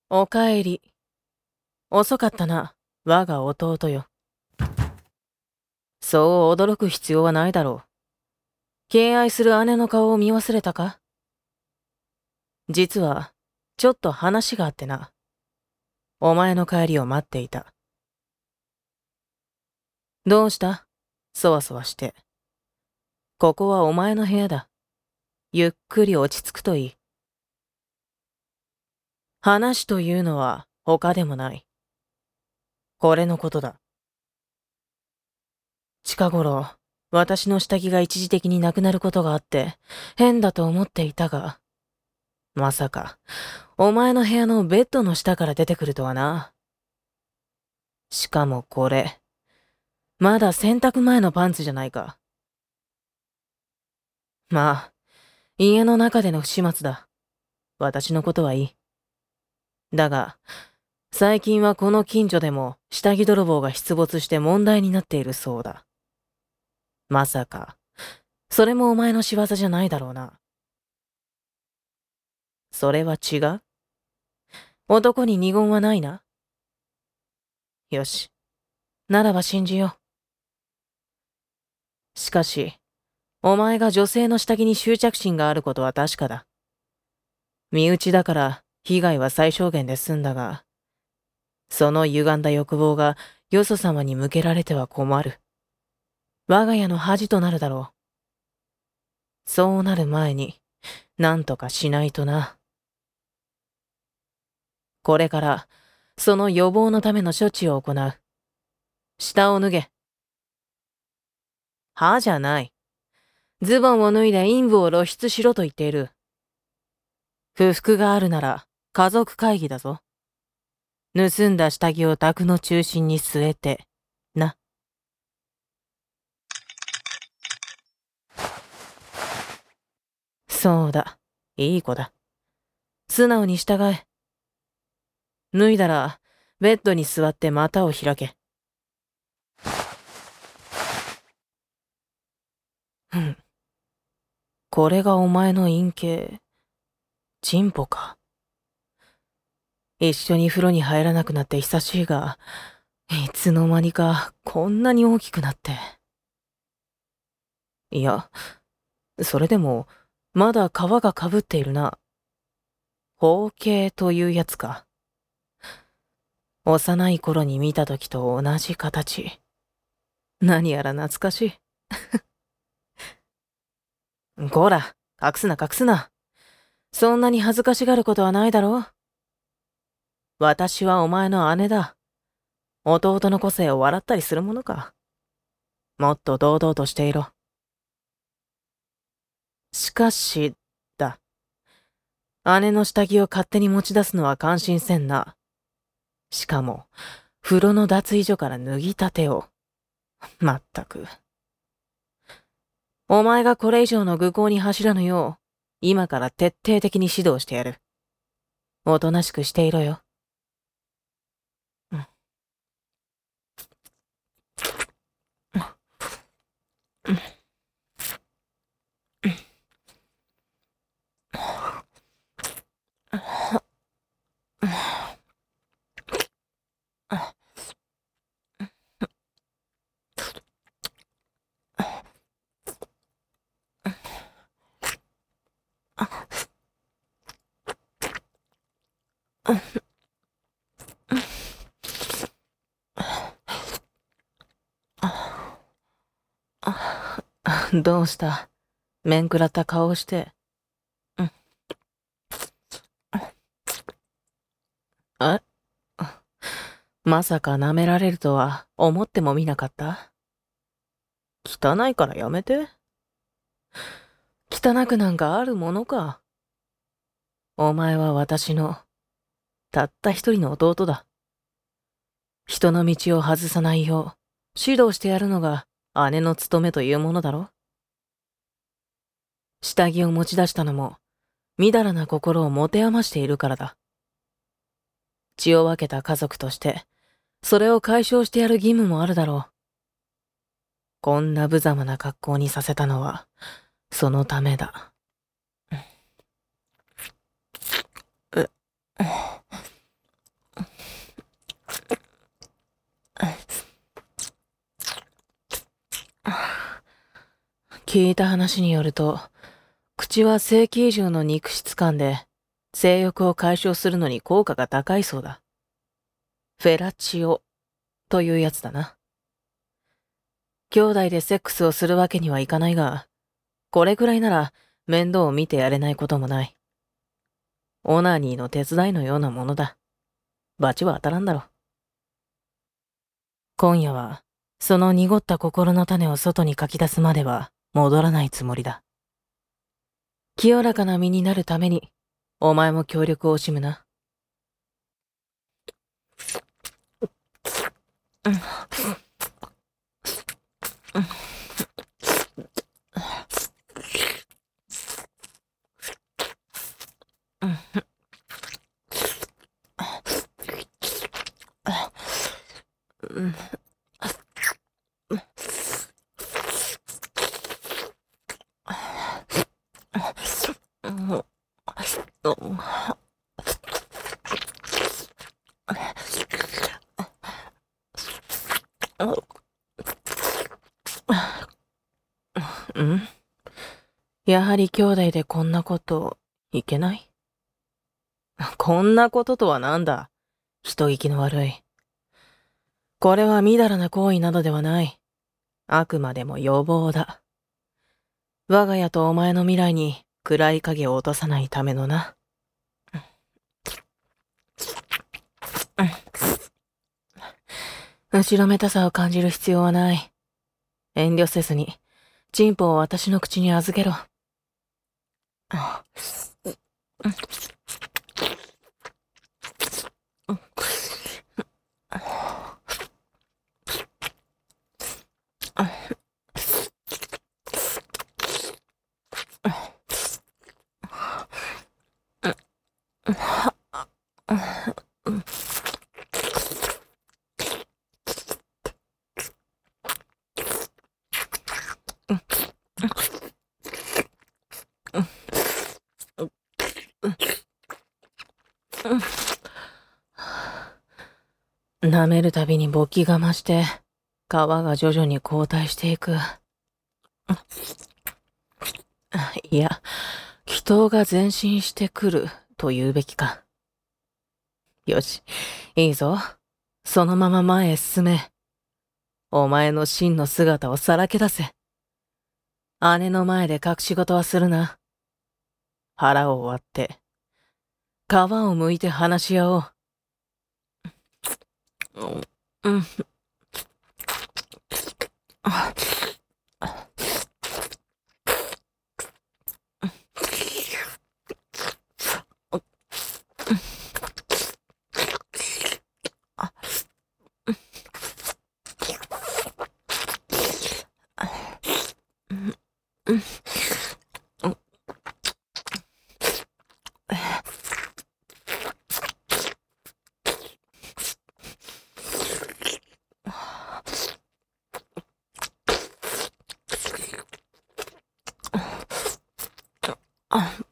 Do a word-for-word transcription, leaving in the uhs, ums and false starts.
おかえり。遅かったな、我が弟よ。そう驚く必要はないだろう。敬愛する姉の顔を見忘れたか？実は、ちょっと話があってな。お前の帰りを待っていた。どうした？そわそわして。ここはお前の部屋だ。ゆっくり落ち着くといい。話というのは他でもない。これのことだ。近頃、私の下着が一時的になくなることがあって、変だと思っていたが、まさか、お前の部屋のベッドの下から出てくるとはな。しかもこれ、まだ洗濯前のパンツじゃないか。まあ、家の中での不始末だ。私のことはいい。だが、最近はこの近所でも下着泥棒が出没して問題になっているそうだ。まさか、それもお前の仕業じゃないだろうな。それは違う？男に二言はないな。よし。ならば信じよう。しかし、お前が女性の下着に執着心があることは確かだ。身内だから被害は最小限で済んだが、その歪んだ欲望がよそ様に向けられては困る。我が家の恥となるだろう。そうなる前に、なんとかしないとな。これから、その予防のための処置を行う。下を脱げ。はじゃない。ズボンを脱いで陰部を露出しろと言っている。不服があるなら、家族会議だぞ。盗んだ下着を宅の中心に据えて、な。そうだ。いい子だ。素直に従え。脱いだら、ベッドに座って股を開け。ふん。これがお前の陰茎、チンポか。一緒に風呂に入らなくなって久しいが、いつの間にかこんなに大きくなって。いや、それでも、まだ皮がかぶっているな。包茎というやつか。幼い頃に見た時と同じ形。何やら懐かしい。こら、隠すな隠すな。そんなに恥ずかしがることはないだろう。私はお前の姉だ。弟の個性を笑ったりするものか。もっと堂々としていろ。しかし、だ。姉の下着を勝手に持ち出すのは感心せんな。しかも、風呂の脱衣所から脱ぎたてを。まったく。お前がこれ以上の愚行に走らぬよう、今から徹底的に指導してやる。おとなしくしていろよ。どうした？面食らった顔をして。え？まさか舐められるとは思ってもみなかった？汚いからやめて。汚くなんかあるものか。お前は私の、たった一人の弟だ。人の道を外さないよう、指導してやるのが姉の務めというものだろ。下着を持ち出したのも、みだらな心を持て余しているからだ。血を分けた家族として、それを解消してやる義務もあるだろう。こんな無様な格好にさせたのは、そのためだ。う聞いた話によると、口は正規以上の肉質感で、性欲を解消するのに効果が高いそうだ。フェラチオというやつだな。兄弟でセックスをするわけにはいかないが、これくらいなら面倒を見てやれないこともない。オナニーの手伝いのようなものだ。罰は当たらんだろ。今夜は、その濁った心の種を外にかき出すまでは戻らないつもりだ。清らかな身になるために、お前も協力を惜しむな。うんうんうんやはり兄弟でこんなこと、いけない？こんなこととはなんだ。人聞きの悪い。これはみだらな行為などではない。あくまでも予防だ。我が家とお前の未来に暗い影を落とさないためのな。後ろめたさを感じる必要はない。遠慮せずに、チンポを私の口に預けろ。舐めるたびに勃起が増して、皮が徐々に後退していく。いや、祈祷が前進してくると言うべきか。よし、いいぞ。そのまま前へ進め。お前の真の姿をさらけ出せ。姉の前で隠し事はするな。腹を割って、皮を剥いて話し合おう。うん。あ